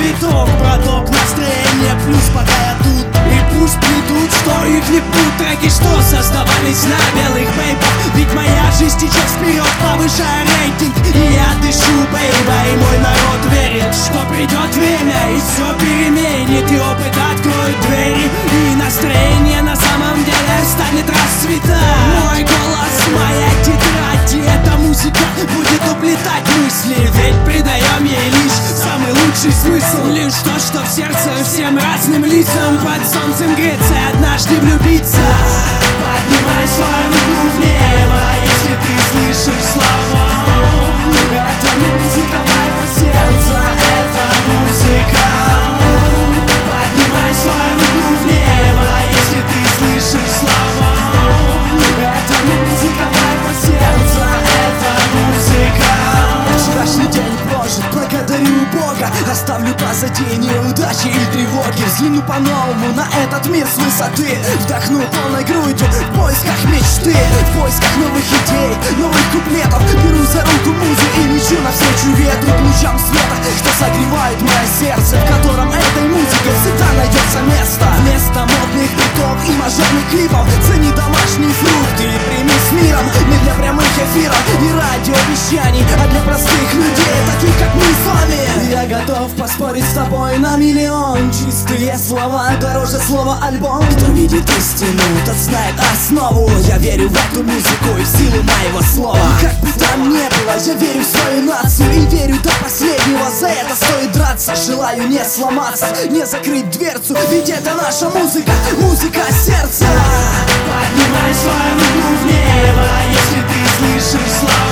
виток, проток настроения плюс, пока я тут. И пусть придут, что их не пут. Треки, что создавались на белых бейпах. Ведь моя жизнь течет вперед, повышая рейтинг. И я дышу, бейба, и мой народ верит, что придет время и все переменит. И опыт откроет двери, и настроение на самом деле станет расцветать. Мой голос, моя тетрадь, и эта музыка будет уплетать мысли. Ведь придаем ей лишь самый лучший смысл. Лишь то, что в сердце всем разным лицам под солнцем греться и однажды влюбиться. Поднимай свою руку в небо, если ты слышишь слова. Это музыка моего сердца, это музыка. Поднимай свою руку в небо, если ты слышишь слова. Это музыка моего сердца, это музыка. Вчерашний день прожит, благодарю Бога. Оставлю позади неудачи и тревоги. Взгляну по-новому на этот мир с высоты. Вдохну полной грудью в поисках мечты, в поисках новых идей, новых куплетов. Беру за руку музы и лечу навстречу ветру, лучам света, что согревает мое сердце, в котором этой музыке всегда найдется место. Вместо модных битов и мажорных клипов цени домашние фрукты и прими с миром. Не для прямых эфиров и радиовещаний, а для простых людей, таких как мы с вами. Я готов поспорить с тобой на миллион. Чистые слова дороже слова альбом. Кто видит истину, тот знает основу. Я верю в эту музыку и в силу моего слова. Как бы там ни было, я верю в свою нацию и верю до последнего. За это стоит драться. Желаю не сломаться, не закрыть дверцу, ведь это наша музыка, музыка сердца. Поднимай свою руку в небо, если ты слышишь слова.